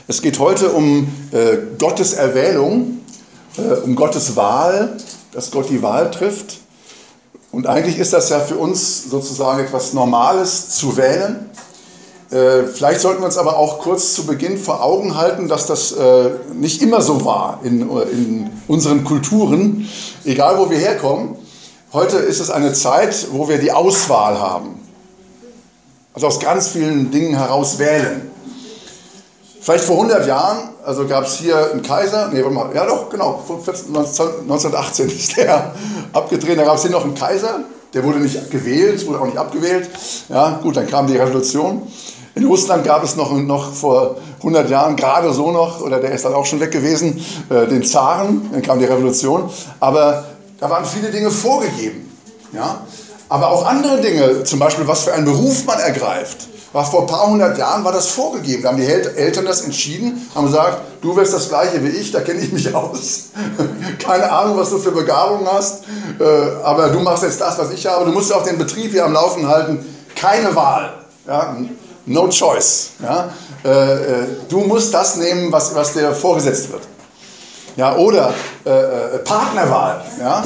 Es geht heute um Gottes Erwählung, um Gottes Wahl, dass Gott die Wahl trifft. Und eigentlich ist das ja für uns sozusagen etwas Normales zu wählen. Vielleicht sollten wir uns aber auch kurz zu Beginn vor Augen halten, dass das nicht immer so war in unseren Kulturen, egal wo wir herkommen. Heute ist es eine Zeit, wo wir die Auswahl haben. Also aus ganz vielen Dingen heraus wählen. Vielleicht vor 100 Jahren, also gab es hier einen Kaiser, ja doch, genau, 1918 ist der abgedreht, da gab es hier noch einen Kaiser, der wurde nicht gewählt, wurde auch nicht abgewählt. Ja, gut, dann kam die Revolution. In Russland gab es noch vor 100 Jahren, gerade so noch, oder der ist dann auch schon weg gewesen, den Zaren, dann kam die Revolution. Aber da waren viele Dinge vorgegeben. Ja? Aber auch andere Dinge, zum Beispiel was für einen Beruf man ergreift. War vor ein paar 100 Jahren war das vorgegeben. Da haben die Eltern das entschieden, haben gesagt, du wirst das Gleiche wie ich, da kenne ich mich aus. Keine Ahnung, was du für Begabung hast, aber du machst jetzt das, was ich habe. Du musst auch den Betrieb hier am Laufen halten. Keine Wahl. Ja? No choice. Ja? Du musst das nehmen, was dir vorgesetzt wird. Ja, oder Partnerwahl. Ja?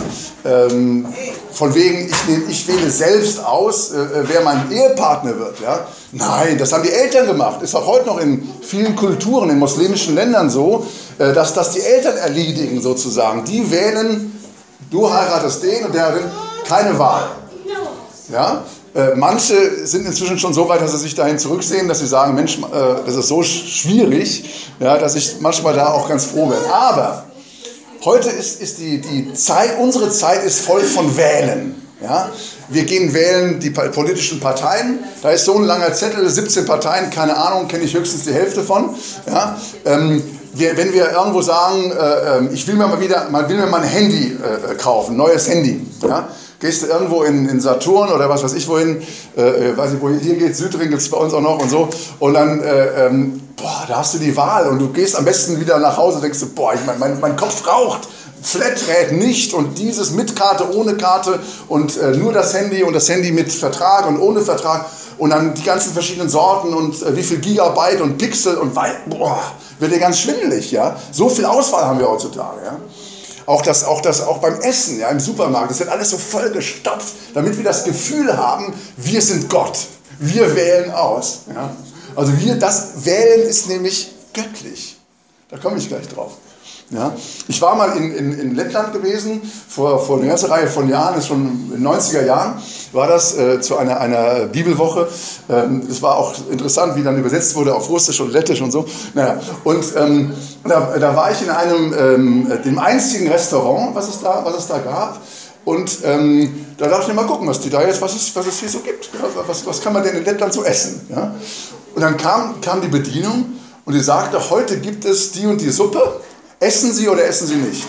Von wegen, ich wähle selbst aus, wer mein Ehepartner wird. Ja? Nein, das haben die Eltern gemacht. Ist auch heute noch in vielen Kulturen, in muslimischen Ländern so, dass das die Eltern erledigen sozusagen. Die wählen, du heiratest den und der hat keine Wahl. Ja? Manche sind inzwischen schon so weit, dass sie sich dahin zurücksehen, dass sie sagen, Mensch, das ist so schwierig, ja, dass ich manchmal da auch ganz froh bin. Aber heute ist die Zeit, unsere Zeit ist voll von Wählen. Ja? Wir gehen wählen die politischen Parteien, da ist so ein langer Zettel, 17 Parteien, keine Ahnung, kenne ich höchstens die Hälfte von. Ja? Wenn wir irgendwo sagen, ich will mir mal ein Handy kaufen, neues Handy, ja? Gehst du irgendwo in Saturn oder was weiß ich wohin, weiß ich, wo hier geht, Südring gibt es bei uns auch noch und so, und dann, da hast du die Wahl und du gehst am besten wieder nach Hause und denkst du, mein Kopf raucht, Flatrate nicht und dieses mit Karte, ohne Karte und nur das Handy und das Handy mit Vertrag und ohne Vertrag und dann die ganzen verschiedenen Sorten und wie viel Gigabyte und Pixel und wird dir ganz schwindelig, ja. So viel Auswahl haben wir heutzutage, ja. Auch beim Essen, ja, im Supermarkt, das wird alles so vollgestopft, damit wir das Gefühl haben, wir sind Gott, wir wählen aus. Ja. Also das Wählen ist nämlich göttlich. Da komme ich gleich drauf. Ja. Ich war mal in Lettland gewesen, vor einer ganzen Reihe von Jahren, ist schon in den 90er Jahren, war das zu einer Bibelwoche. Es war auch interessant, wie dann übersetzt wurde auf Russisch und Lettisch und so. Naja. Und da war ich in dem einzigen Restaurant, was es da gab. Und da dachte ich, mal gucken, was es hier so gibt. Ja, was kann man denn in Lettland so essen? Ja? Und dann kam die Bedienung und die sagte, heute gibt es die und die Suppe. Essen Sie oder essen Sie nicht?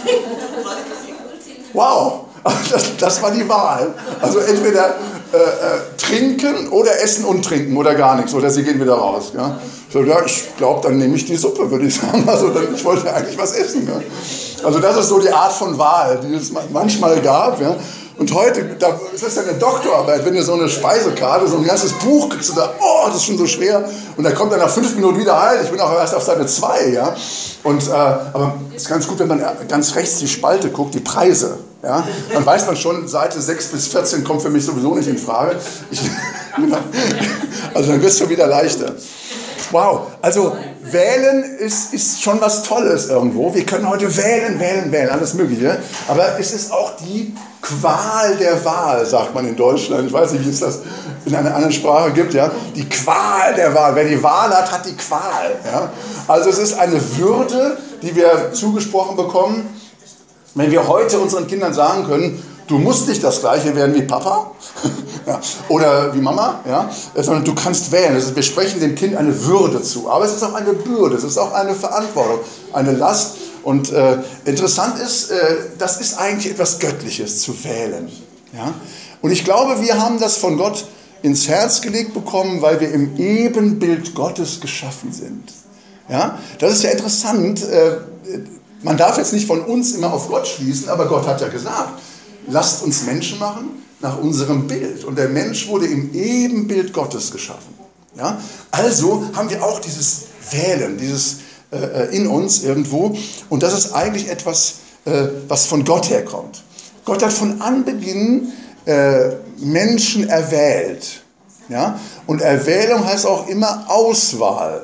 Wow, das war die Wahl. Also entweder trinken oder essen und trinken oder gar nichts. Oder Sie gehen wieder raus. Ja? So, ja, ich glaube, dann nehme ich die Suppe, würde ich sagen. Also ich wollte eigentlich was essen. Ja? Also das ist so die Art von Wahl, die es manchmal gab. Ja? Und heute, das ist ja eine Doktorarbeit, wenn du so eine Speisekarte, so ein ganzes Buch kriegst, du da, das ist schon so schwer. Und dann kommt er nach 5 Minuten wieder, ich bin auch erst auf Seite 2. Ja? Aber es ist ganz gut, wenn man ganz rechts die Spalte guckt, die Preise. Ja? Dann weiß man schon, Seite 6 bis 14 kommt für mich sowieso nicht in Frage. Also dann wird es schon wieder leichter. Wow, also wählen ist schon was Tolles irgendwo. Wir können heute wählen, alles Mögliche. Aber es ist auch die Qual der Wahl, sagt man in Deutschland. Ich weiß nicht, wie es das in einer anderen Sprache gibt. Ja? Die Qual der Wahl. Wer die Wahl hat, hat die Qual. Ja? Also es ist eine Würde, die wir zugesprochen bekommen. Wenn wir heute unseren Kindern sagen können, du musst nicht das Gleiche werden wie Papa ja, oder wie Mama, ja, sondern du kannst wählen. Also wir sprechen dem Kind eine Würde zu. Aber es ist auch eine Bürde, es ist auch eine Verantwortung, eine Last. Und interessant ist, das ist eigentlich etwas Göttliches, zu wählen. Ja? Und ich glaube, wir haben das von Gott ins Herz gelegt bekommen, weil wir im Ebenbild Gottes geschaffen sind. Ja? Das ist ja interessant. Man darf jetzt nicht von uns immer auf Gott schließen, aber Gott hat ja gesagt, lasst uns Menschen machen nach unserem Bild. Und der Mensch wurde im Ebenbild Gottes geschaffen. Ja? Also haben wir auch dieses Wählen, dieses in uns irgendwo. Und das ist eigentlich etwas, was von Gott herkommt. Gott hat von Anbeginn Menschen erwählt. Ja? Und Erwählung heißt auch immer Auswahl.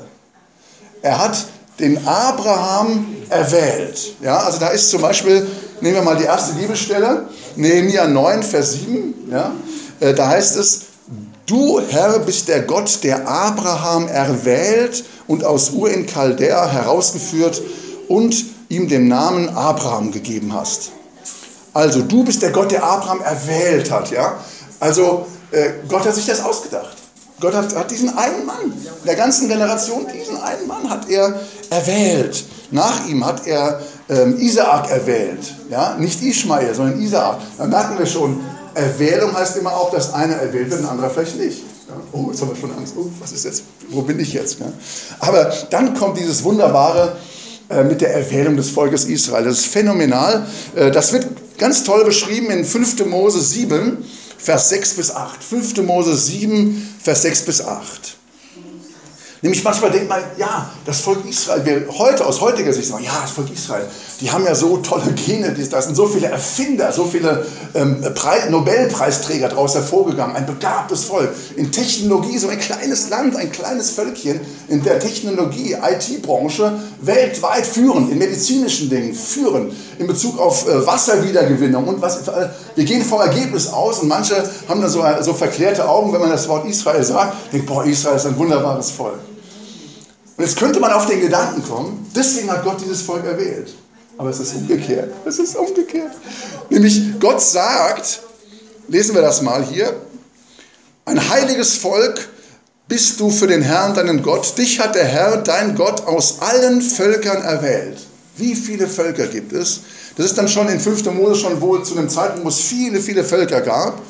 Er hat den Abraham erwählt. Ja? Also da ist zum Beispiel, nehmen wir mal die erste Bibelstelle, Nehemia 9, Vers 7. Ja? Da heißt es, du Herr bist der Gott, der Abraham erwählt und aus Ur in Chaldea herausgeführt und ihm den Namen Abraham gegeben hast. Also du bist der Gott, der Abraham erwählt hat. Ja? Also Gott hat sich das ausgedacht. Gott hat diesen einen Mann, der ganzen Generation, diesen einen Mann hat er erwählt. Nach ihm hat er Isaak erwählt. Ja? Nicht Ismael, sondern Isaak. Da merken wir schon, Erwählung heißt immer auch, dass einer erwählt wird, ein anderer vielleicht nicht. Ja? Oh, jetzt haben wir schon Angst. Oh, was ist jetzt? Wo bin ich jetzt? Ja? Aber dann kommt dieses Wunderbare mit der Erwählung des Volkes Israel. Das ist phänomenal. Das wird ganz toll beschrieben in 5. Mose 7, Vers 6 bis 8. 5. Mose 7, Vers 6 bis 8. Nämlich manchmal denkt man, ja, das Volk Israel, wir heute aus heutiger Sicht sagen, ja, das Volk Israel, die haben ja so tolle Gene, da sind so viele Erfinder, so viele Nobelpreisträger daraus hervorgegangen, ein begabtes Volk, in Technologie, so ein kleines Land, ein kleines Völkchen, in der Technologie, IT-Branche, weltweit führend, in medizinischen Dingen führend, in Bezug auf Wasserwiedergewinnung und was, wir gehen vom Ergebnis aus und manche haben dann so verklärte Augen, wenn man das Wort Israel sagt, denkt, boah, Israel ist ein wunderbares Volk. Und jetzt könnte man auf den Gedanken kommen, deswegen hat Gott dieses Volk erwählt. Aber es ist umgekehrt. Es ist umgekehrt. Nämlich Gott sagt, lesen wir das mal hier, ein heiliges Volk bist du für den Herrn, deinen Gott. Dich hat der Herr, dein Gott, aus allen Völkern erwählt. Wie viele Völker gibt es? Das ist dann schon in 5. Mose schon wohl zu einem Zeitpunkt, wo es viele, viele Völker gab.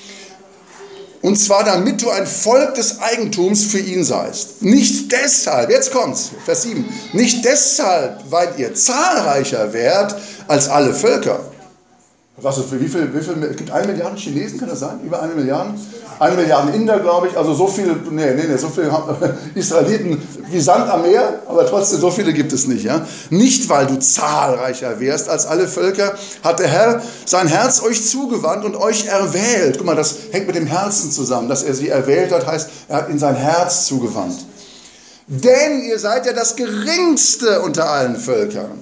Und zwar damit du ein Volk des Eigentums für ihn seist. Nicht deshalb, jetzt kommt's, Vers 7, nicht deshalb, weil ihr zahlreicher wärt als alle Völker. Was ist, wie viel, es gibt 1 Milliarde Chinesen, kann das sein? Über 1 Milliarde? 1 Milliarde Inder, glaube ich, also so viele, so viele Israeliten wie Sand am Meer, aber trotzdem, so viele gibt es nicht. Ja? Nicht, weil du zahlreicher wärst als alle Völker, hat der Herr sein Herz euch zugewandt und euch erwählt. Guck mal, das hängt mit dem Herzen zusammen, dass er sie erwählt hat, heißt, er hat ihnen sein Herz zugewandt. Denn ihr seid ja das Geringste unter allen Völkern.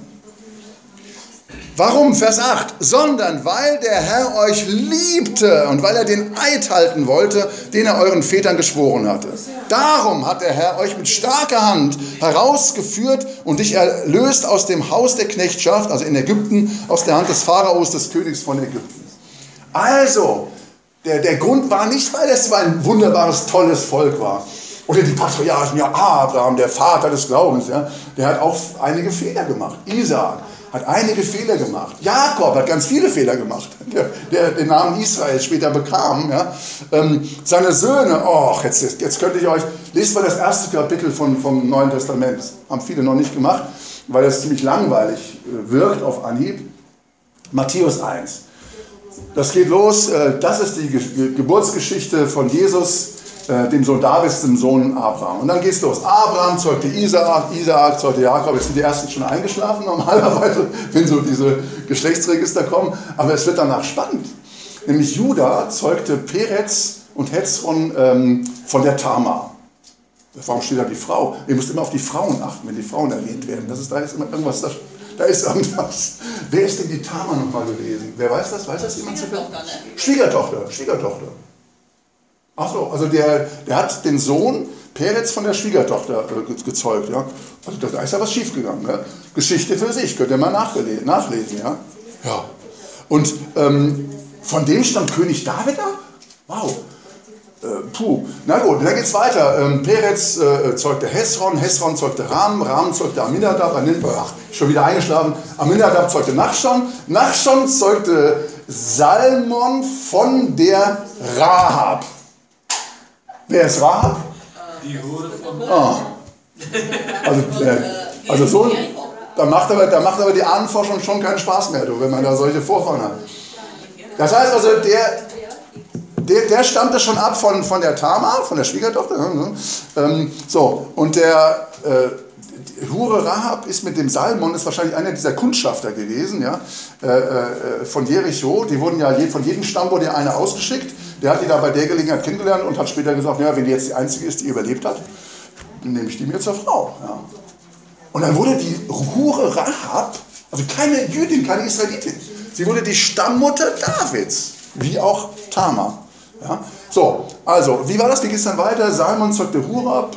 Warum? Vers 8. Sondern weil der Herr euch liebte und weil er den Eid halten wollte, den er euren Vätern geschworen hatte. Darum hat der Herr euch mit starker Hand herausgeführt und dich erlöst aus dem Haus der Knechtschaft, also in Ägypten, aus der Hand des Pharaos, des Königs von Ägypten. Also, der Grund war nicht, weil es ein wunderbares, tolles Volk war. Oder die Patriarchen, ja, Abraham, der Vater des Glaubens, ja, der hat auch einige Fehler gemacht. Isaak hat einige Fehler gemacht. Jakob hat ganz viele Fehler gemacht, der den Namen Israel später bekam. Ja. Seine Söhne, jetzt könnte ich euch, lest mal das erste Kapitel vom Neuen Testament. Das haben viele noch nicht gemacht, weil das ziemlich langweilig wirkt auf Anhieb. Matthäus 1. Das geht los, das ist die Geburtsgeschichte von Jesus, dem Sohn Davids, dem Sohn Abraham. Und dann geht's los. Abraham zeugte Isaak, Isaak zeugte Jakob. Jetzt sind die ersten schon eingeschlafen normalerweise, wenn so diese Geschlechtsregister kommen. Aber es wird danach spannend. Nämlich Juda zeugte Perez und Hezron von der Tamar. Warum steht da die Frau? Ihr müsst immer auf die Frauen achten, wenn die Frauen erwähnt werden. Da ist immer irgendwas, da ist irgendwas. Wer ist denn die Tamar nochmal gewesen? Wer weiß das? Weiß das jemand zufällig? Schwiegertochter. Ach so, also der hat den Sohn Perez von der Schwiegertochter gezeugt. Ja? Also da ist ja was schiefgegangen. Ne? Geschichte für sich, könnt ihr mal nachlesen. Ja? Ja. Und von dem stammt König David ab? Wow. Na gut, dann geht's weiter. Perez zeugte Hezron, Hezron zeugte Ram, Ram zeugte Aminadab, schon wieder eingeschlafen. Aminadab zeugte Nachschon, Nachschon zeugte Salmon von der Rahab. Wer ist Rahab? Die Hure von Also so, da macht aber die Ahnenforschung schon keinen Spaß mehr, wenn man da solche Vorfahren hat. Das heißt also, der stammte schon ab von der Tamar, von der Schwiegertochter. So, und der Hure Rahab ist mit dem Salmon, ist wahrscheinlich einer dieser Kundschafter gewesen, ja, von Jericho. Die wurden ja von jedem Stamm wurde ja einer ausgeschickt. Der hat die da bei der Gelegenheit kennengelernt und hat später gesagt, ja, wenn die jetzt die einzige ist, die überlebt hat, dann nehme ich die mir zur Frau. Ja. Und dann wurde die Hure Rahab, also keine Jüdin, keine Israelitin, sie wurde die Stammmutter Davids, wie auch Tamar. Ja. So, also, wie war das? Wie geht es dann weiter? Salmon zeugte Hurab,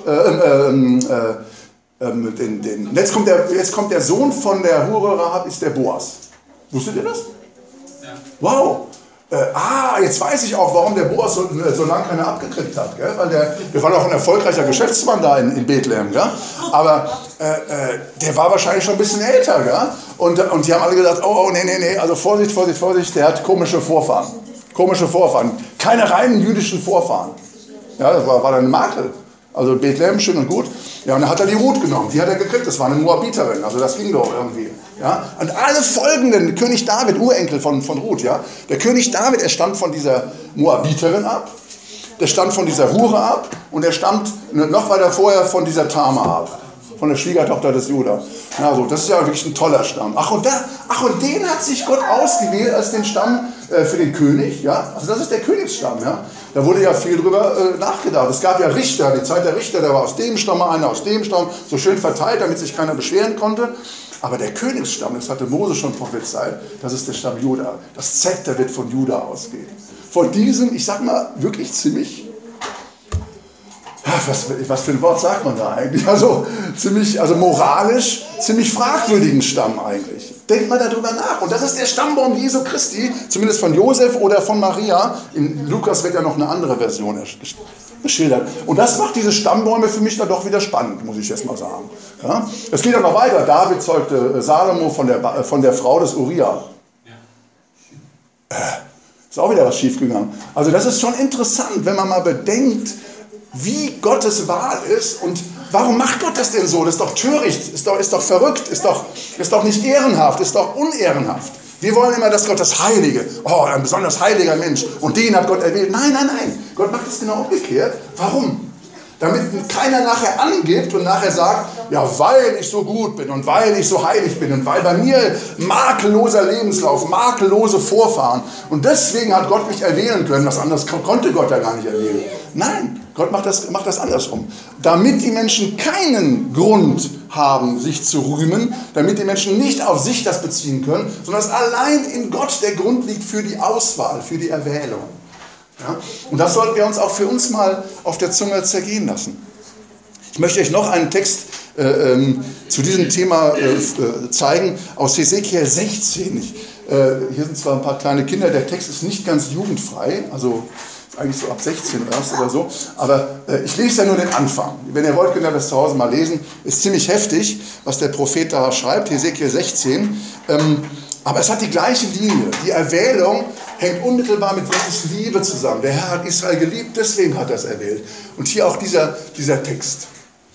jetzt kommt der Sohn von der Hure Rahab, ist der Boas. Wusstet ihr das? Ja. Wow! Jetzt weiß ich auch, warum der Boas so lange keiner abgekriegt hat. Gell? Weil der war doch ein erfolgreicher Geschäftsmann da in Bethlehem. Gell? Aber der war wahrscheinlich schon ein bisschen älter. Gell? Und die haben alle gesagt, oh, nee, also Vorsicht, der hat komische Vorfahren. Keine reinen jüdischen Vorfahren. Ja, das war dann ein Makel. Also Bethlehem, schön und gut. Ja, und dann hat er die Ruth genommen. Die hat er gekriegt. Das war eine Moabiterin. Also das ging doch irgendwie. Ja. Und alle folgenden, König David, Urenkel von Ruth, ja. Der König David, er stammt von dieser Moabiterin ab. Der stammt von dieser Hure ab. Und er stammt noch weiter vorher von dieser Tamar ab. Von der Schwiegertochter des Juda. Also, das ist ja wirklich ein toller Stamm. Und den hat sich Gott ausgewählt als den Stamm für den König. Ja? Also das ist der Königsstamm. Ja? Da wurde ja viel drüber nachgedacht. Es gab ja Richter, die Zeit der Richter, der war aus dem Stamm, einer aus dem Stamm, so schön verteilt, damit sich keiner beschweren konnte. Aber der Königsstamm, das hatte Mose schon prophezeit, das ist der Stamm Juda. Das Zepter wird von Juda ausgehen. Von diesem, ich sag mal, wirklich ziemlich... Was für ein Wort sagt man da eigentlich? Also moralisch ziemlich fragwürdigen Stamm eigentlich. Denkt mal darüber nach. Und das ist der Stammbaum Jesu Christi, zumindest von Josef oder von Maria. In Lukas wird ja noch eine andere Version geschildert. Und das macht diese Stammbäume für mich dann doch wieder spannend, muss ich jetzt mal sagen. Ja? Es geht ja noch weiter. David zeugte Salomo von der Frau des Uriah. Ist auch wieder was schiefgegangen. Also das ist schon interessant, wenn man mal bedenkt, wie Gottes Wahl ist und warum macht Gott das denn so? Das ist doch töricht, ist doch verrückt, ist doch nicht ehrenhaft, ist doch unehrenhaft. Wir wollen immer, dass Gott das Heilige, ein besonders heiliger Mensch und den hat Gott erwählt. Nein, Gott macht es genau umgekehrt. Warum? Damit keiner nachher angibt und nachher sagt, ja, weil ich so gut bin und weil ich so heilig bin und weil bei mir makelloser Lebenslauf, makellose Vorfahren und deswegen hat Gott mich erwählen können. Was anderes konnte Gott ja gar nicht erwählen. Nein, Gott macht das andersrum. Damit die Menschen keinen Grund haben, sich zu rühmen, damit die Menschen nicht auf sich das beziehen können, sondern dass allein in Gott der Grund liegt für die Auswahl, für die Erwählung. Ja? Und das sollten wir uns auch für uns mal auf der Zunge zergehen lassen. Ich möchte euch noch einen Text zu diesem Thema zeigen aus Hesekiel 16. Hier sind zwar ein paar kleine Kinder, der Text ist nicht ganz jugendfrei, also eigentlich so ab 16 erst oder so, aber ich lese ja nur den Anfang. Wenn ihr wollt, könnt ihr das zu Hause mal lesen. Ist ziemlich heftig, was der Prophet da schreibt, Hesekiel 16. Aber es hat die gleiche Linie. Die Erwählung hängt unmittelbar mit Gottes Liebe zusammen. Der Herr hat Israel geliebt, deswegen hat er es erwählt. Und hier auch dieser Text.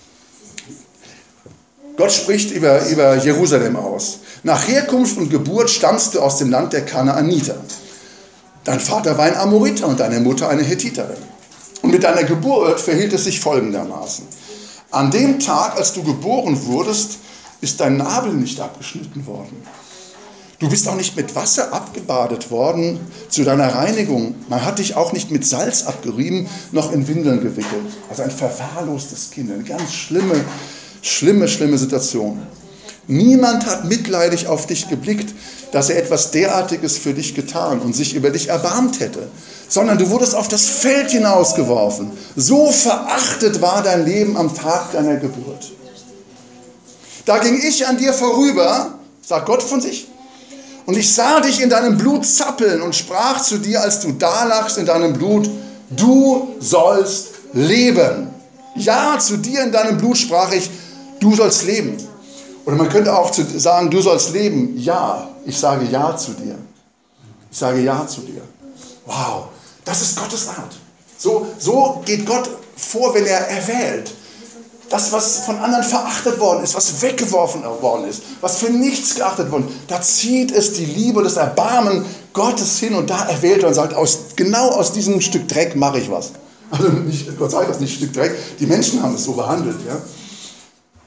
Gott spricht über Jerusalem aus. Nach Herkunft und Geburt stammst du aus dem Land der Kanaaniter. Dein Vater war ein Amoriter und deine Mutter eine Hethiterin. Und mit deiner Geburt verhielt es sich folgendermaßen. An dem Tag, als du geboren wurdest, ist dein Nabel nicht abgeschnitten worden. Du bist auch nicht mit Wasser abgebadet worden zu deiner Reinigung. Man hat dich auch nicht mit Salz abgerieben, noch in Windeln gewickelt. Also ein verwahrlostes Kind, eine ganz schlimme Situation. Niemand hat mitleidig auf dich geblickt, dass er etwas derartiges für dich getan und sich über dich erbarmt hätte, sondern du wurdest auf das Feld hinausgeworfen. So verachtet war dein Leben am Tag deiner Geburt. Da ging ich an dir vorüber, sagt Gott von sich, und ich sah dich in deinem Blut zappeln und sprach zu dir, als du dalagst in deinem Blut, du sollst leben. Ja, zu dir in deinem Blut sprach ich, du sollst leben. Oder man könnte auch sagen, du sollst leben. Ja, ich sage Ja zu dir. Ich sage Ja zu dir. Wow, das ist Gottes Art. So geht Gott vor, wenn er erwählt. Das, was von anderen verachtet worden ist, was weggeworfen worden ist, was für nichts geachtet worden ist, da zieht es die Liebe, das Erbarmen Gottes hin und da erwählt er und sagt, genau aus diesem Stück Dreck mache ich was. Also Gott sei Dank, das ist nicht ein Stück Dreck, die Menschen haben es so behandelt. Ja?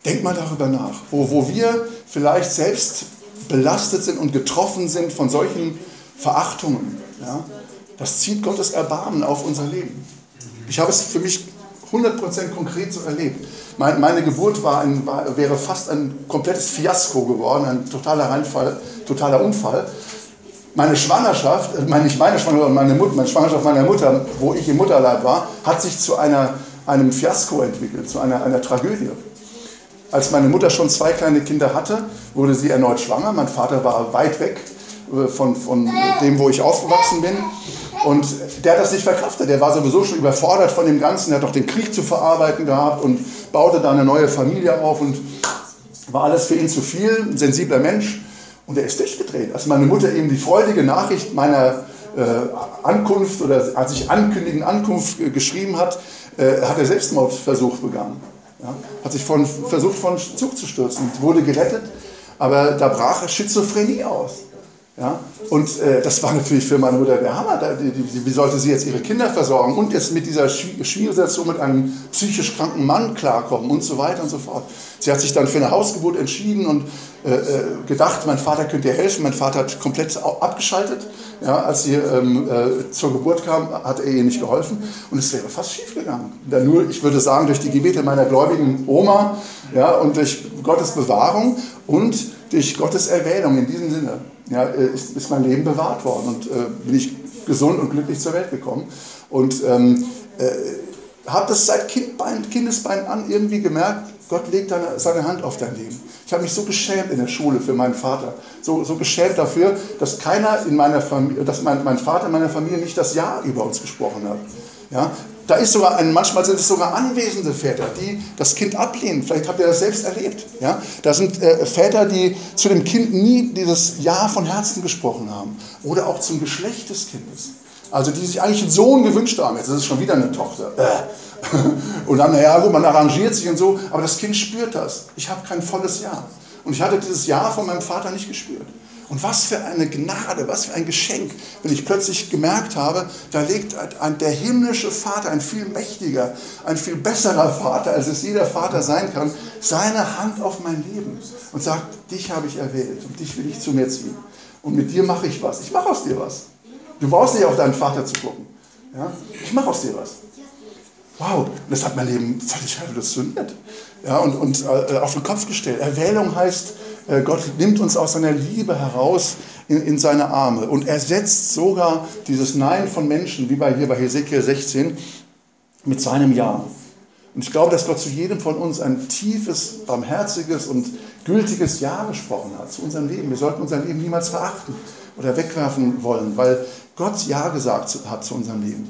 Denk mal darüber nach, wo wir vielleicht selbst belastet sind und getroffen sind von solchen Verachtungen. Ja? Das zieht Gottes Erbarmen auf unser Leben. Ich habe es für mich 100% konkret so erlebt. Meine Geburt wäre fast ein komplettes Fiasko geworden, ein totaler Reinfall, totaler Unfall. Meine Schwangerschaft, nicht meine Schwangerschaft, meine Schwangerschaft meiner Mutter, wo ich im Mutterleib war, hat sich zu einem Fiasko entwickelt, zu einer Tragödie. Als meine Mutter schon 2 kleine Kinder hatte, wurde sie erneut schwanger. Mein Vater war weit weg von dem, wo ich aufgewachsen bin. Und der hat das nicht verkraftet. Der war sowieso schon überfordert von dem Ganzen. Er hat auch den Krieg zu verarbeiten gehabt und baute da eine neue Familie auf. Und war alles für ihn zu viel, ein sensibler Mensch. Und er ist durchgedreht. Als meine Mutter ihm die freudige Nachricht meiner Ankunft oder als ich ankündigende Ankunft geschrieben hat er Selbstmordversuch begangen. Ja, hat sich versucht, von Zug zu stürzen, wurde gerettet, aber da brach Schizophrenie aus. Ja, und das war natürlich für meine Mutter der Hammer. Wie sollte sie jetzt ihre Kinder versorgen und jetzt mit dieser schwierigen Situation mit einem psychisch kranken Mann klarkommen und so weiter und so fort. Sie hat sich dann für eine Hausgeburt entschieden und gedacht, mein Vater könnte ihr helfen. Mein Vater hat komplett abgeschaltet. Ja, als sie zur Geburt kam, hat er ihr nicht geholfen und es wäre fast schief gegangen. Nur, ich würde sagen, durch die Gebete meiner gläubigen Oma, ja, und durch Gottes Bewahrung und durch Gottes Erwählung in diesem Sinne, ja, ist mein Leben bewahrt worden und bin ich gesund und glücklich zur Welt gekommen. Und habe das seit Kindesbeinen an irgendwie gemerkt, Gott legt seine Hand auf dein Leben. Ich habe mich so geschämt in der Schule für meinen Vater, so geschämt dafür, dass keiner in meiner Familie, dass mein Vater in meiner Familie nicht das Ja über uns gesprochen hat. Ja? Da ist sogar manchmal sind es sogar anwesende Väter, die das Kind ablehnen. Vielleicht habt ihr das selbst erlebt. Ja? Da sind Väter, die zu dem Kind nie dieses Ja von Herzen gesprochen haben. Oder auch zum Geschlecht des Kindes. Also die sich eigentlich einen Sohn gewünscht haben. Jetzt ist es schon wieder eine Tochter. Und dann, naja gut, man arrangiert sich und so. Aber das Kind spürt das. Ich habe kein volles Ja. Und ich hatte dieses Ja von meinem Vater nicht gespürt. Und was für eine Gnade, was für ein Geschenk, wenn ich plötzlich gemerkt habe, da legt der himmlische Vater, ein viel mächtiger, ein viel besserer Vater, als es jeder Vater sein kann, seine Hand auf mein Leben und sagt, dich habe ich erwählt und dich will ich zu mir ziehen. Und mit dir mache ich was. Ich mache aus dir was. Du brauchst nicht auf deinen Vater zu gucken. Ja? Ich mache aus dir was. Wow, das hat mein Leben völlig revolutioniert, ja, und auf den Kopf gestellt. Erwählung heißt, Gott nimmt uns aus seiner Liebe heraus in seine Arme und ersetzt sogar dieses Nein von Menschen, wie hier bei Hesekiel 16, mit seinem Ja. Und ich glaube, dass Gott zu jedem von uns ein tiefes, barmherziges und gültiges Ja gesprochen hat zu unserem Leben. Wir sollten unser Leben niemals verachten oder wegwerfen wollen, weil Gott Ja gesagt hat zu unserem Leben.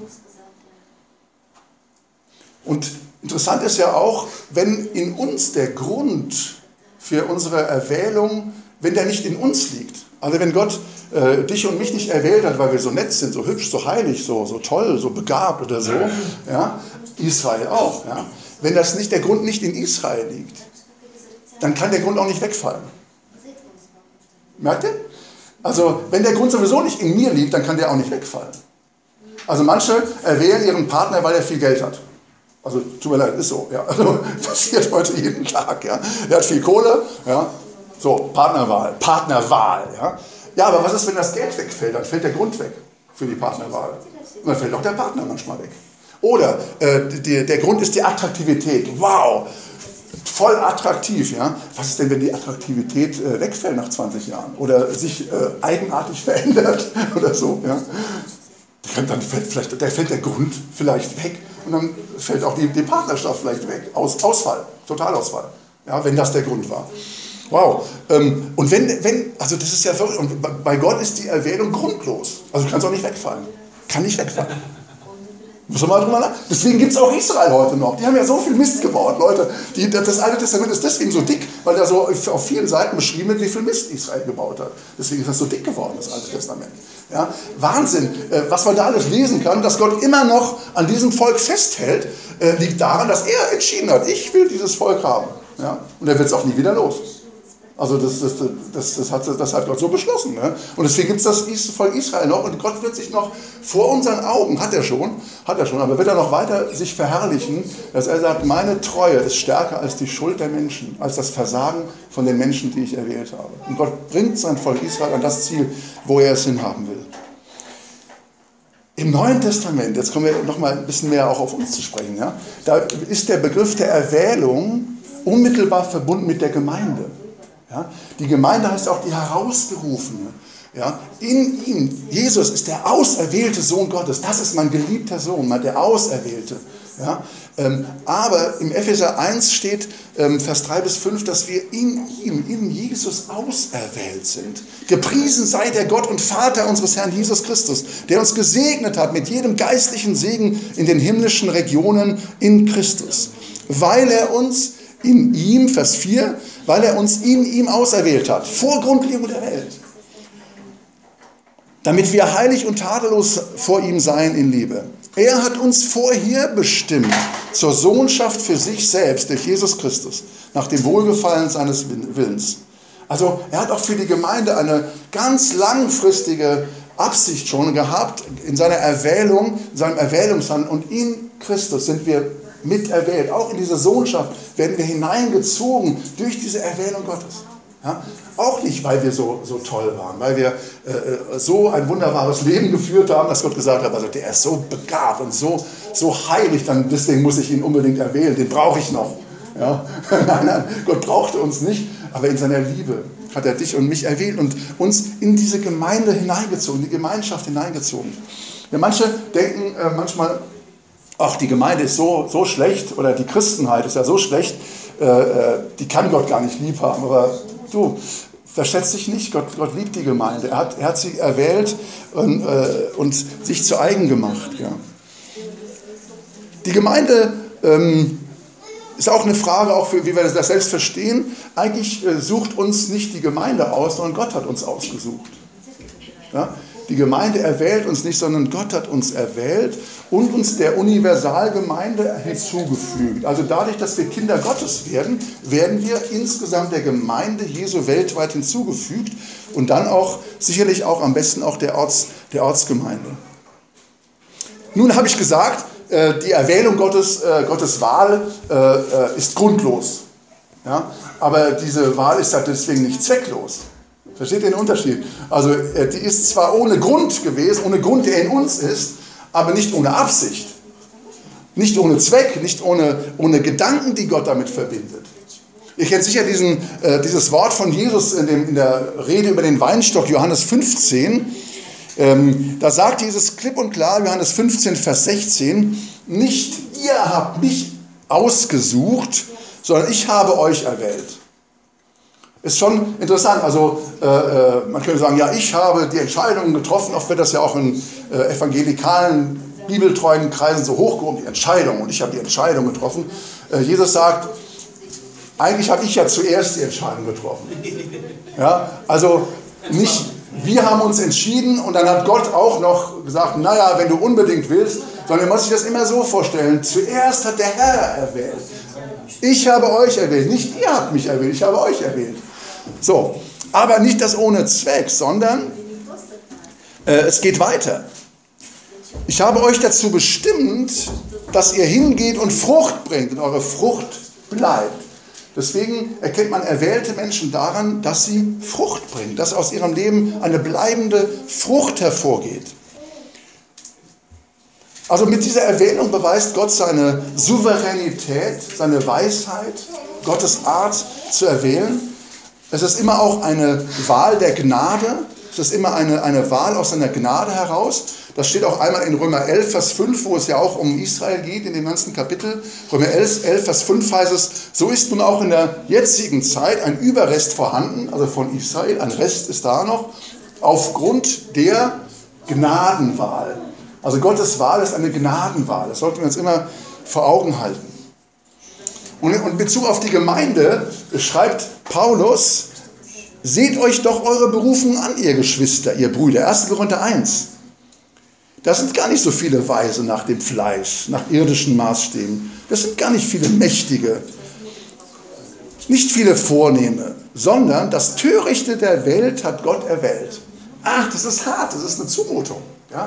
Und interessant ist ja auch, wenn in uns der Grund für unsere Erwählung, wenn der nicht in uns liegt. Also wenn Gott dich und mich nicht erwählt hat, weil wir so nett sind, so hübsch, so heilig, so toll, so begabt oder so, ja, Israel auch. Ja, wenn der Grund nicht in Israel liegt, dann kann der Grund auch nicht wegfallen. Merkt ihr? Also wenn der Grund sowieso nicht in mir liegt, dann kann der auch nicht wegfallen. Also manche erwählen ihren Partner, weil er viel Geld hat. Also, tut mir leid, ist so. Ja. Also, passiert heute jeden Tag. Ja. Er hat viel Kohle. Ja. So, Partnerwahl. Ja. Ja, aber was ist, wenn das Geld wegfällt? Dann fällt der Grund weg für die Partnerwahl. Und dann fällt auch der Partner manchmal weg. Oder der Grund ist die Attraktivität. Wow, voll attraktiv. Ja. Was ist denn, wenn die Attraktivität wegfällt nach 20 Jahren? Oder sich eigenartig verändert oder so? Ja. Dann fällt der Grund vielleicht weg. Und dann fällt auch die Partnerschaft vielleicht weg. Ausfall, Totalausfall. Ja, wenn das der Grund war. Wow. Und also das ist ja verrückt. Und bei Gott ist die Erwählung grundlos. Also du kannst auch nicht wegfallen. Kann nicht wegfallen. Muss man mal drüber nachdenken. Deswegen gibt es auch Israel heute noch. Die haben ja so viel Mist gebaut, Leute. Das Alte Testament ist deswegen so dick, weil da so auf vielen Seiten beschrieben wird, wie viel Mist Israel gebaut hat. Deswegen ist das so dick geworden, das Alte Testament. Ja, Wahnsinn, was man da alles lesen kann, dass Gott immer noch an diesem Volk festhält, liegt daran, dass er entschieden hat, ich will dieses Volk haben. Ja, und er wird es auch nie wieder los. Also das hat Gott so beschlossen. Ne? Und deswegen gibt es das Volk Israel noch und Gott wird sich noch vor unseren Augen, hat er schon, aber wird er noch weiter sich verherrlichen, dass er sagt, meine Treue ist stärker als die Schuld der Menschen, als das Versagen von den Menschen, die ich erwählt habe. Und Gott bringt sein Volk Israel an das Ziel, wo er es hinhaben will. Im Neuen Testament, jetzt kommen wir noch mal ein bisschen mehr auch auf uns zu sprechen, ja? Da ist der Begriff der Erwählung unmittelbar verbunden mit der Gemeinde. Ja? Die Gemeinde heißt auch die Herausgerufene. Ja? In ihm, Jesus ist der auserwählte Sohn Gottes. Das ist mein geliebter Sohn, der Auserwählte. Ja? Aber im Epheser 1 steht, Vers 3 bis 5, dass wir in ihm, in Jesus auserwählt sind. Gepriesen sei der Gott und Vater unseres Herrn Jesus Christus, der uns gesegnet hat mit jedem geistlichen Segen in den himmlischen Regionen in Christus. Weil er uns in ihm, Vers 4, weil er uns in ihm auserwählt hat, vor Grundlegung der Welt, damit wir heilig und tadellos vor ihm seien in Liebe. Er hat uns vorher bestimmt zur Sohnschaft für sich selbst durch Jesus Christus, nach dem Wohlgefallen seines Willens. Also er hat auch für die Gemeinde eine ganz langfristige Absicht schon gehabt in seiner Erwählung, in seinem Erwählungshandel. Und in Christus sind wir miterwählt. Auch in diese Sohnschaft werden wir hineingezogen durch diese Erwählung Gottes. Ja? Auch nicht, weil wir so toll waren, weil wir so ein wunderbares Leben geführt haben, dass Gott gesagt hat, also der ist so begabt und so heilig, dann deswegen muss ich ihn unbedingt erwählen, den brauche ich noch. Ja? Nein, Gott brauchte uns nicht, aber in seiner Liebe hat er dich und mich erwählt und uns in diese Gemeinde hineingezogen, die Gemeinschaft hineingezogen. Ja, manche denken manchmal, ach, die Gemeinde ist so schlecht oder die Christenheit ist ja so schlecht, die kann Gott gar nicht lieb haben. Aber du, verschätz dich nicht, Gott liebt die Gemeinde. Er hat sie erwählt und sich zu eigen gemacht. Ja. Die Gemeinde ist auch eine Frage, auch für, wie wir das selbst verstehen. Eigentlich sucht uns nicht die Gemeinde aus, sondern Gott hat uns ausgesucht. Ja? Die Gemeinde erwählt uns nicht, sondern Gott hat uns erwählt und uns der Universalgemeinde hinzugefügt. Also dadurch, dass wir Kinder Gottes werden, werden wir insgesamt der Gemeinde Jesu weltweit hinzugefügt und dann auch sicherlich auch am besten auch der Ortsgemeinde. Nun habe ich gesagt, die Erwählung Gottes Wahl ist grundlos. Ja? Aber diese Wahl ist halt deswegen nicht zwecklos. Versteht ihr den Unterschied? Also die ist zwar ohne Grund gewesen, ohne Grund, der in uns ist, aber nicht ohne Absicht. Nicht ohne Zweck, nicht ohne Gedanken, die Gott damit verbindet. Ihr kennt sicher dieses Wort von Jesus in der Rede über den Weinstock, Johannes 15. Da sagt Jesus klipp und klar, Johannes 15, Vers 16, nicht ihr habt mich ausgesucht, sondern ich habe euch erwählt. Ist schon interessant, also man könnte sagen, ja, ich habe die Entscheidungen getroffen, oft wird das ja auch in evangelikalen, bibeltreuen Kreisen so hochgehoben, die Entscheidung, und ich habe die Entscheidung getroffen. Jesus sagt, eigentlich habe ich ja zuerst die Entscheidung getroffen. Ja, also nicht, wir haben uns entschieden und dann hat Gott auch noch gesagt, naja, wenn du unbedingt willst, sondern man muss sich das immer so vorstellen, zuerst hat der Herr erwählt. Ich habe euch erwählt, nicht ihr habt mich erwählt, ich habe euch erwählt. So, aber nicht das ohne Zweck, sondern es geht weiter. Ich habe euch dazu bestimmt, dass ihr hingeht und Frucht bringt und eure Frucht bleibt. Deswegen erkennt man erwählte Menschen daran, dass sie Frucht bringen, dass aus ihrem Leben eine bleibende Frucht hervorgeht. Also mit dieser Erwählung beweist Gott seine Souveränität, seine Weisheit, Gottes Art zu erwählen. Es ist immer auch eine Wahl der Gnade. Es ist immer eine Wahl aus seiner Gnade heraus. Das steht auch einmal in Römer 11, Vers 5, wo es ja auch um Israel geht, in dem ganzen Kapitel. Römer 11, Vers 5 heißt es, so ist nun auch in der jetzigen Zeit ein Überrest vorhanden, also von Israel, ein Rest ist da noch, aufgrund der Gnadenwahl. Also Gottes Wahl ist eine Gnadenwahl. Das sollten wir uns immer vor Augen halten. Und in Bezug auf die Gemeinde schreibt Paulus, seht euch doch eure Berufung an, ihr Geschwister, ihr Brüder. 1. Korinther 1. Das sind gar nicht so viele Weise nach dem Fleisch, nach irdischen Maßstäben. Das sind gar nicht viele Mächtige, nicht viele Vornehme. sondern das Törichte der Welt hat Gott erwählt. Ach, das ist hart, das ist eine Zumutung. Ja?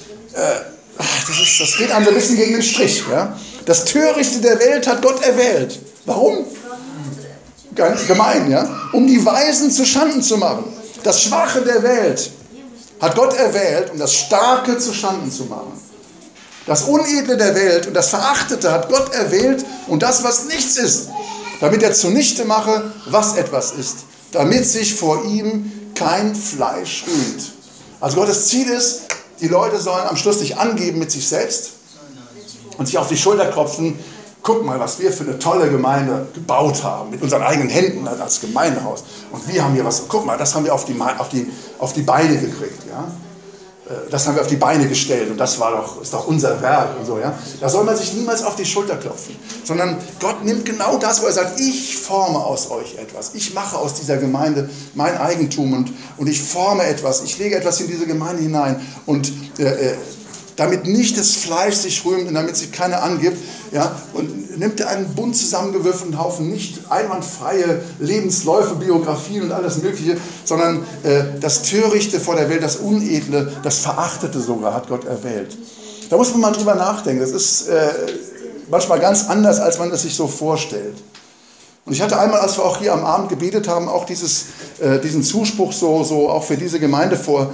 Das geht einem so ein bisschen gegen den Strich. Ja? Das Törichte der Welt hat Gott erwählt. Warum? Ganz gemein, ja? Um die Weisen zu Schanden zu machen. Das Schwache der Welt hat Gott erwählt, um das Starke zu Schanden zu machen. Das Unedle der Welt und das Verachtete hat Gott erwählt und das, was nichts ist, damit er zunichte mache, was etwas ist, damit sich vor ihm kein Fleisch rühmt. Also Gottes Ziel ist, die Leute sollen am Schluss sich angeben mit sich selbst und sich auf die Schulter klopfen. Guck mal, was wir für eine tolle Gemeinde gebaut haben, mit unseren eigenen Händen als Gemeindehaus. Und wir haben hier was, guck mal, das haben wir auf die Beine gekriegt. Ja? Das haben wir auf die Beine gestellt und das ist doch unser Werk und so. Ja? Da soll man sich niemals auf die Schulter klopfen, sondern Gott nimmt genau das, wo er sagt, ich forme aus euch etwas. Ich mache aus dieser Gemeinde mein Eigentum und ich forme etwas, ich lege etwas in diese Gemeinde hinein und damit nicht das Fleisch sich rühmt und damit sich keiner angibt, ja, und nimmt er einen bunt zusammengewürfelten Haufen, nicht einwandfreie Lebensläufe, Biografien und alles Mögliche, sondern das Törichte vor der Welt, das Unedle, das Verachtete sogar hat Gott erwählt. Da muss man mal drüber nachdenken. Das ist manchmal ganz anders, als man es sich so vorstellt. Und ich hatte einmal, als wir auch hier am Abend gebetet haben, auch diesen Zuspruch so auch für diese Gemeinde vor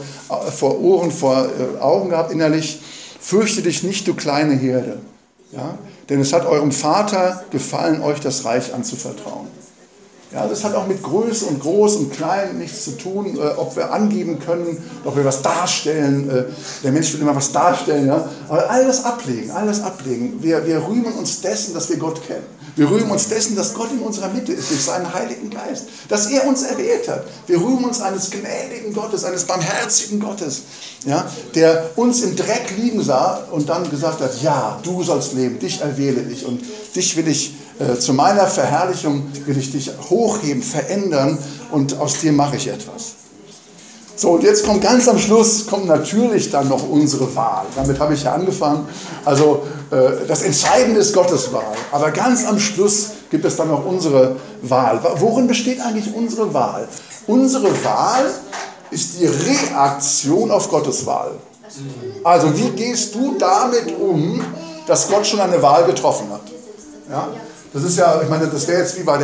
Augen gehabt innerlich. Fürchte dich nicht, du kleine Herde. Ja? Denn es hat eurem Vater gefallen, euch das Reich anzuvertrauen. Ja, das hat auch mit Größe und Groß und Klein nichts zu tun, ob wir angeben können, ob wir was darstellen. Der Mensch will immer was darstellen. Ja? Aber alles ablegen. Wir rühmen uns dessen, dass wir Gott kennen. Wir rühmen uns dessen, dass Gott in unserer Mitte ist, durch seinen Heiligen Geist. Dass er uns erwählt hat. Wir rühmen uns eines gnädigen Gottes, eines barmherzigen Gottes, ja? Der uns im Dreck liegen sah und dann gesagt hat, ja, du sollst leben, dich erwähle ich und dich will ich zu meiner Verherrlichung will ich dich hochheben, verändern und aus dir mache ich etwas. So, und jetzt kommt ganz am Schluss, kommt natürlich dann noch unsere Wahl. Damit habe ich ja angefangen. Also das Entscheidende ist Gottes Wahl. Aber ganz am Schluss gibt es dann noch unsere Wahl. Worin besteht eigentlich unsere Wahl? Unsere Wahl ist die Reaktion auf Gottes Wahl. Also wie gehst du damit um, dass Gott schon eine Wahl getroffen hat? Ja? Das ist ja, ich meine, das wäre jetzt wie bei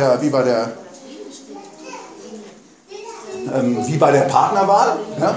der Partnerwahl. Ja?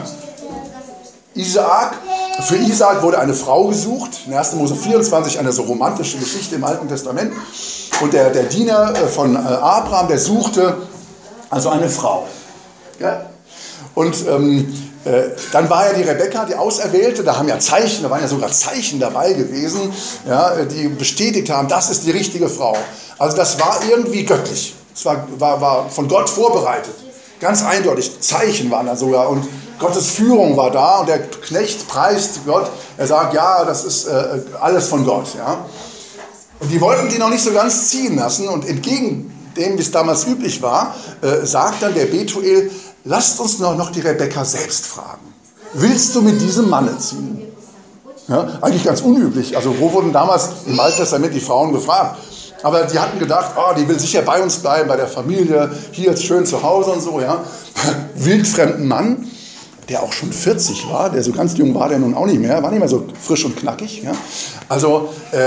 Für Isaak wurde eine Frau gesucht. In 1. Mose 24 eine so romantische Geschichte im Alten Testament. Und der Diener von Abraham, der suchte also eine Frau. Ja? Und dann war ja die Rebekka, die Auserwählte, da waren ja sogar Zeichen dabei gewesen, ja, die bestätigt haben, das ist die richtige Frau. Also das war irgendwie göttlich. Es war von Gott vorbereitet. Ganz eindeutig, Zeichen waren da sogar und Gottes Führung war da und der Knecht preist Gott. Er sagt, ja, das ist alles von Gott. Ja. Und die wollten die noch nicht so ganz ziehen lassen und entgegen dem, wie es damals üblich war, sagt dann der Betuel, lasst uns noch die Rebekka selbst fragen. Willst du mit diesem Manne ziehen? Ja, eigentlich ganz unüblich. Also wo wurden damals im Alten Testament die Frauen gefragt? Aber die hatten gedacht, die will sicher bei uns bleiben, bei der Familie, hier ist schön zu Hause und so. Ja. Wildfremden Mann, der auch schon 40 war, der so ganz jung war, der nun auch nicht mehr, war nicht mehr so frisch und knackig. Ja. Also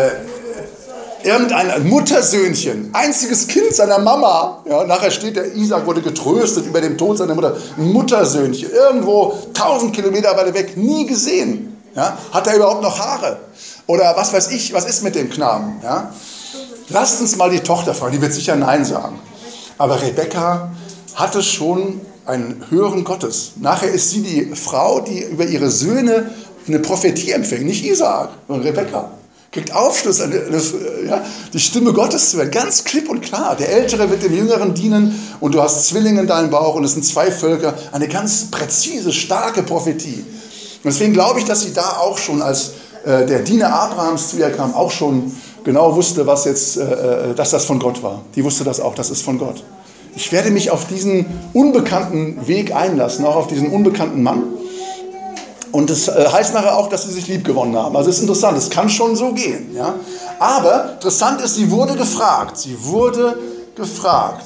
irgendein Muttersöhnchen, einziges Kind seiner Mama. Ja, nachher steht, der Isaak wurde getröstet über den Tod seiner Mutter. Ein Muttersöhnchen, irgendwo 1000 Kilometer weiter weg, nie gesehen. Ja, hat er überhaupt noch Haare? Oder was weiß ich, was ist mit dem Knaben? Ja? Lasst uns mal die Tochter fragen, die wird sicher Nein sagen. Aber Rebekka hatte schon einen Höheren Gottes. Nachher ist sie die Frau, die über ihre Söhne eine Prophetie empfängt, nicht Isaak, sondern Rebekka. Kriegt Aufschluss, die Stimme Gottes zu hören, ganz klipp und klar. Der Ältere wird dem Jüngeren dienen und du hast Zwillinge in deinem Bauch und es sind 2 Völker. Eine ganz präzise, starke Prophetie. Und deswegen glaube ich, dass sie da auch schon, als der Diener Abrahams zu ihr kam, auch schon genau wusste, was jetzt, dass das von Gott war. Die wusste das auch, das ist von Gott. Ich werde mich auf diesen unbekannten Weg einlassen, auch auf diesen unbekannten Mann. Und das heißt nachher auch, dass sie sich lieb gewonnen haben. Also es ist interessant, es kann schon so gehen. Ja? Aber interessant ist, sie wurde gefragt.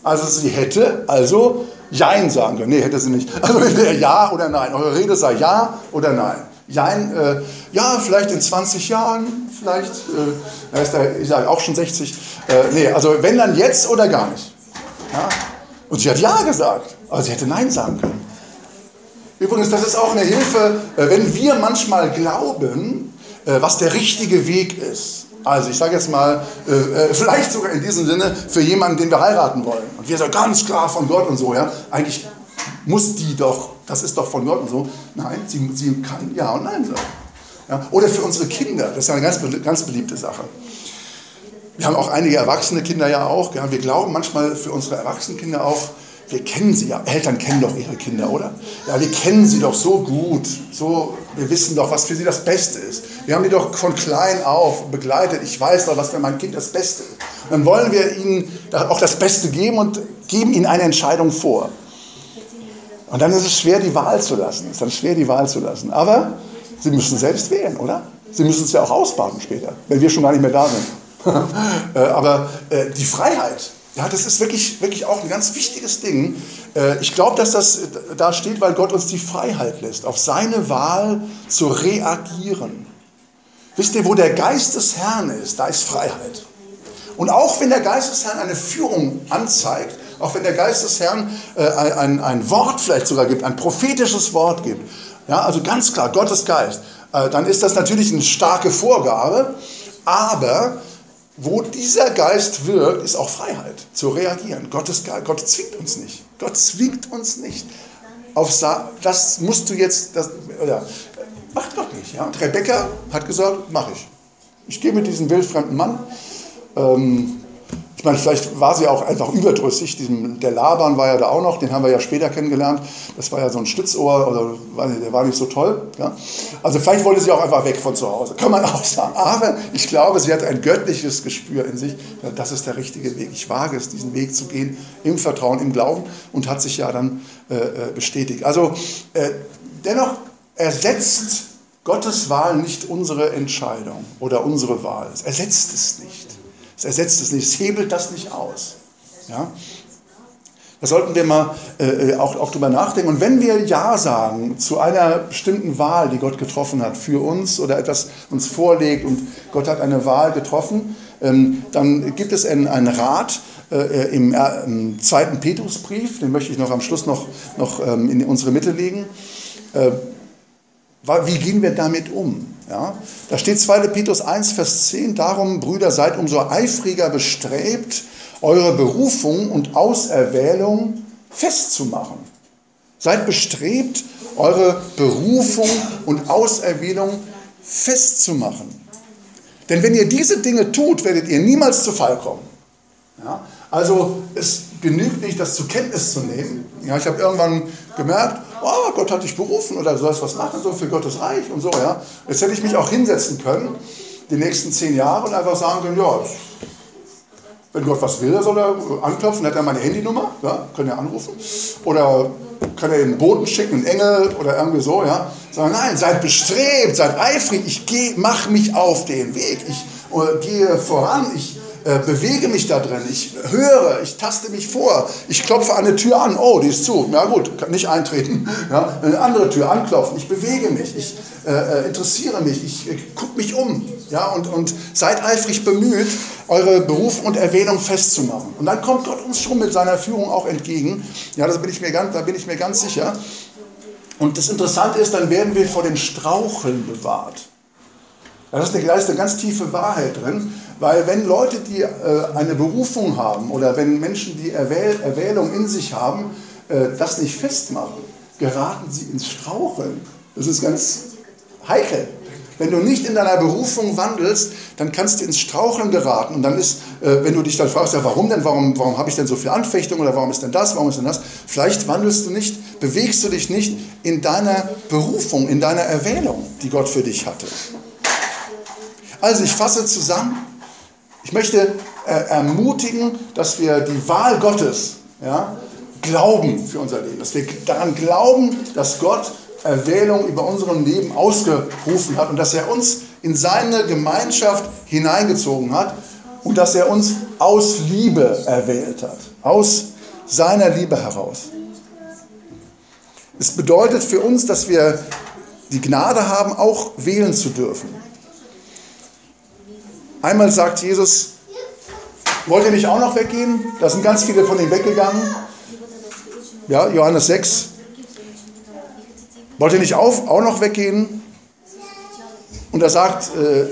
Also sie hätte Jein sagen können. Nee, hätte sie nicht. Also entweder Ja oder Nein. Eure Rede sei Ja oder Nein. Jein, ja, vielleicht in 20 Jahren, vielleicht, ist ja auch schon 60. Nee, also wenn dann jetzt oder gar nicht. Ja? Und sie hat Ja gesagt, aber sie hätte Nein sagen können. Übrigens, das ist auch eine Hilfe, wenn wir manchmal glauben, was der richtige Weg ist. Also ich sage jetzt mal, vielleicht sogar in diesem Sinne für jemanden, den wir heiraten wollen. Und wir sagen ganz klar von Gott und so, ja. Eigentlich muss die doch, das ist doch von Gott und so. Nein, sie kann Ja und Nein sagen. Ja? Oder für unsere Kinder, das ist ja eine ganz beliebte Sache. Wir haben auch einige erwachsene Kinder ja auch. Ja? Wir glauben manchmal für unsere erwachsenen Kinder auch, wir kennen sie ja. Eltern kennen doch ihre Kinder, oder? Ja, wir kennen sie doch so gut. Wir wissen doch, was für sie das Beste ist. Wir haben die doch von klein auf begleitet. Ich weiß doch, was für mein Kind das Beste ist. Und dann wollen wir ihnen auch das Beste geben und geben ihnen eine Entscheidung vor. Und dann ist es schwer, die Wahl zu lassen. Aber sie müssen selbst wählen, oder? Sie müssen es ja auch ausbaden später, wenn wir schon gar nicht mehr da sind. Aber die Freiheit, ja, das ist wirklich auch ein ganz wichtiges Ding. Ich glaube, dass das da steht, weil Gott uns die Freiheit lässt, auf seine Wahl zu reagieren. Wisst ihr, wo der Geist des Herrn ist, da ist Freiheit. Und auch wenn der Geist des Herrn eine Führung anzeigt, auch wenn der Geist des Herrn ein Wort vielleicht sogar gibt, ein prophetisches Wort gibt, ja, also ganz klar, Gottes Geist, dann ist das natürlich eine starke Vorgabe, aber wo dieser Geist wirkt, ist auch Freiheit zu reagieren. Gott zwingt uns nicht. Gott zwingt uns nicht. Das musst du jetzt, macht Gott nicht. Ja? Und Rebekka hat gesagt, mache ich. Ich gehe mit diesem wildfremden Mann. Ich meine, vielleicht war sie auch einfach überdrüssig. Der Laban war ja da auch noch, den haben wir ja später kennengelernt. Das war ja so ein Stützohr, oder der war nicht so toll. Ja? Also vielleicht wollte sie auch einfach weg von zu Hause, kann man auch sagen. Aber ich glaube, sie hat ein göttliches Gespür in sich. Das ist der richtige Weg. Ich wage es, diesen Weg zu gehen, im Vertrauen, im Glauben, und hat sich ja dann bestätigt. Also dennoch ersetzt Gottes Wahl nicht unsere Entscheidung oder unsere Wahl. Es ersetzt es nicht. Es hebelt das nicht aus. Ja? Da sollten wir mal auch drüber nachdenken. Und wenn wir Ja sagen zu einer bestimmten Wahl, die Gott getroffen hat für uns oder etwas uns vorlegt und Gott hat eine Wahl getroffen, dann gibt es einen Rat im 2. Petrusbrief, den möchte ich noch am Schluss noch in unsere Mitte legen. Wie gehen wir damit um? Ja? Da steht 2. Petrus 1, Vers 10, darum, Brüder, seid umso eifriger bestrebt, eure Berufung und Auserwählung festzumachen. Seid bestrebt, eure Berufung und Auserwählung festzumachen. Denn wenn ihr diese Dinge tut, werdet ihr niemals zu Fall kommen. Ja? Also es genügt nicht, das zur Kenntnis zu nehmen. Ja, ich habe irgendwann gemerkt, oh, Gott hat dich berufen oder du sollst was machen, so für Gottes Reich und so. Ja. Jetzt hätte ich mich auch hinsetzen können, die nächsten 10 Jahre, und einfach sagen können, ja, wenn Gott was will, soll er anklopfen, hat er meine Handynummer, ja, können ja anrufen. Oder kann er einen Boten schicken, einen Engel oder irgendwie so. Ja. Sagen, nein, seid bestrebt, seid eifrig, mach mich auf den Weg, ich gehe voran, ich bewege mich da drin, ich höre, ich taste mich vor, ich klopfe an eine Tür an, oh, die ist zu, ja gut, kann nicht eintreten, ja, eine andere Tür anklopfen, ich bewege mich, ich interessiere mich, ich gucke mich um, ja, und seid eifrig bemüht, eure Berufung und Erwählung festzumachen. Und dann kommt Gott uns schon mit seiner Führung auch entgegen, ja, da bin ich mir ganz sicher. Und das Interessante ist, dann werden wir vor dem Straucheln bewahrt. Da ist eine ganz tiefe Wahrheit drin, weil wenn Leute, die eine Berufung haben oder wenn Menschen die Erwählung in sich haben, das nicht festmachen, geraten sie ins Straucheln. Das ist ganz heikel. Wenn du nicht in deiner Berufung wandelst, dann kannst du ins Straucheln geraten. Und dann ist, wenn du dich dann fragst, ja, warum denn, warum habe ich denn so viel Anfechtung oder warum ist denn das, vielleicht wandelst du nicht, bewegst du dich nicht in deiner Berufung, in deiner Erwählung, die Gott für dich hatte. Also ich fasse zusammen, ich möchte ermutigen, dass wir die Wahl Gottes glauben für unser Leben, dass wir daran glauben, dass Gott Erwählung über unserem Leben ausgerufen hat und dass er uns in seine Gemeinschaft hineingezogen hat und dass er uns aus Liebe erwählt hat. Aus seiner Liebe heraus. Es bedeutet für uns, dass wir die Gnade haben, auch wählen zu dürfen. Einmal sagt Jesus, wollt ihr nicht auch noch weggehen? Da sind ganz viele von ihnen weggegangen. Ja, Johannes 6. Wollt ihr nicht auch noch weggehen? Und da sagt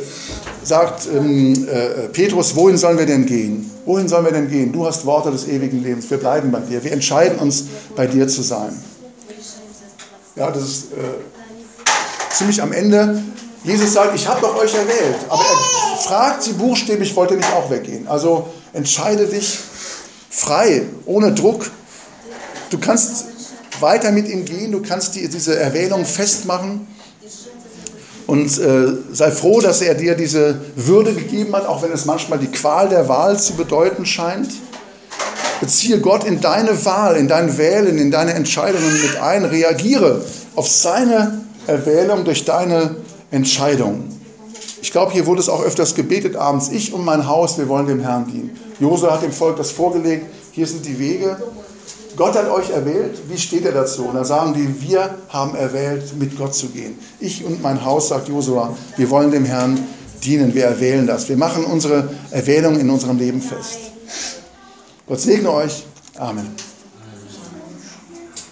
Petrus, wohin sollen wir denn gehen? Wohin sollen wir denn gehen? Du hast Worte des ewigen Lebens. Wir bleiben bei dir. Wir entscheiden uns, bei dir zu sein. Ja, das ist ziemlich am Ende. Jesus sagt, ich habe doch euch erwählt. Aber er fragt sie buchstäblich, wollt ihr nicht auch weggehen? Also entscheide dich frei, ohne Druck. Du kannst weiter mit ihm gehen, du kannst diese Erwählung festmachen. Und sei froh, dass er dir diese Würde gegeben hat, auch wenn es manchmal die Qual der Wahl zu bedeuten scheint. Beziehe Gott in deine Wahl, in dein Wählen, in deine Entscheidungen mit ein. Reagiere auf seine Erwählung durch deine Entscheidung. Ich glaube, hier wurde es auch öfters gebetet abends. Ich und mein Haus, wir wollen dem Herrn dienen. Josua hat dem Volk das vorgelegt. Hier sind die Wege. Gott hat euch erwählt. Wie steht er dazu? Und dann sagen die, wir haben erwählt, mit Gott zu gehen. Ich und mein Haus, sagt Josua, wir wollen dem Herrn dienen. Wir erwählen das. Wir machen unsere Erwählung in unserem Leben fest. Gott segne euch. Amen.